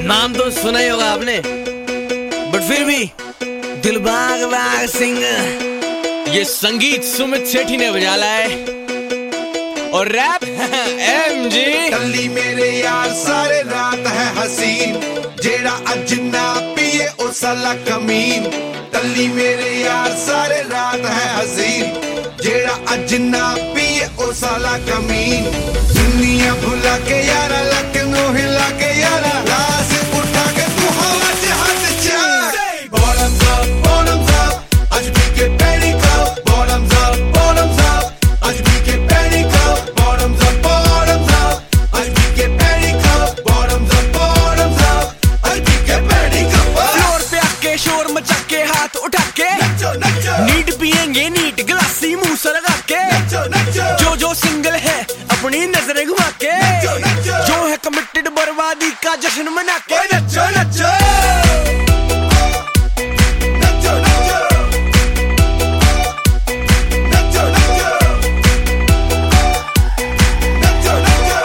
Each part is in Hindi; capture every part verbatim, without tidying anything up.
नाम तो सुना ही होगा आपने, बट फिर भी दिलबाग बाग सिंह, ये संगीत सुमित सेठी ने बजाला है और रैप एम जी। टल्ली मेरे यार सारे रात है हसीन, जेड़ा अज ना पिए ओ साला कमीन। टल्ली मेरे यार सारे रात है हसीन, जेड़ा अज ना पिए ओ साला कमीन। दुनिया भुला के यारा लक नो हिला के यारा, लाश उठा के तू हवा च हाथ चार। Bottoms up, bottoms up, आज भी के पैरी खाओ। Bottoms up, bottoms up, आज भी के पैरी खाओ। Bottoms up, bottoms up, आज भी के पैरी खाओ। Bottoms up, bottoms up, आज भी के पैरी खाओ। फ्लोर पे आके शोर मचा के हाथ उठा के नचो नचो, नीट पियेंगे नीट गिलासी मुंह से लगा के। नचो नचो, जो जो सिंगल है अपनी नजरें घुमा के, नचो नचो, जो है कमिटेड बर्बादी का जश्न मना के। ओए नचो नचो, नचो नचो, नचो नचो, नचो नचो,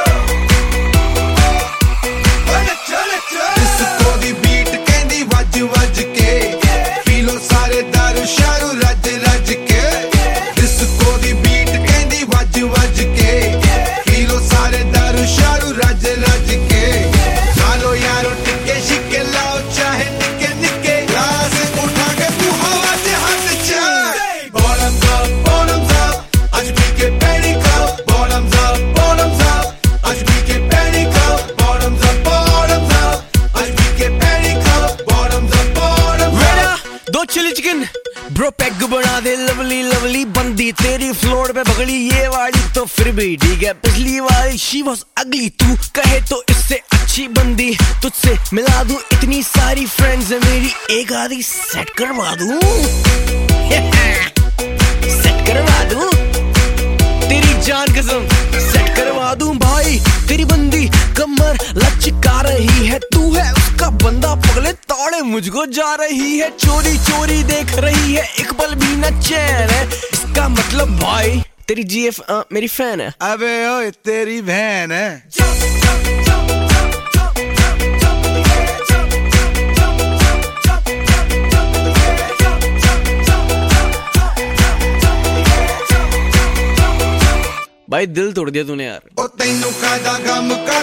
ओए नचो नचो। डिस्को दी बीट कहंदी वज वज के, पी लो सारे दारू शारू रज रज के। डिस्को दी बीट कहंदी वज वज के, पी लो सारे दारू शारू रज रज के। खालो यारो टिक्के शिक्के लाओ चाहे निक्के निक्के, ग्लास उठा के तू हवा से हाथ चार। Bottoms up, bottoms up, आज भी के पैरी खाओ। Bottoms up, bottoms up, आज भी के पैरी खाओ। Bottoms up, bottoms up, आज भी के पैरी खाओ। Bottoms up, bottoms up। वेड़ा दो चिली चिकन ब्रो पैग बना दे लवली लवली बंदी, तेरी फ्लोर पे बगड़ी ये वाली तो फिर भी ठीक है। पिछली वाली शी वॉज अगली, तू कहे तो इससे अच्छी बंदी। तुझसे मिला दूं इतनी सारी फ्रेंड्स है मेरी, एक आधी सेट करवा दूं सेट करवा दूं तेरी जान कसम सेट करवा दूं भाई। तेरी बंदी कमर लचका रही है, तू है उसका बंदा पगले तौड़े मुझको जा रही है। चोरी चोरी देख रही है, एक पल भी न चैन है। इसका मतलब भाई तेरी जीएफ मेरी फैन है। अबे ओए तेरी बहन है। भाई दिल तोड़ दिया तूने यार। ओ तैनू कादा गम कर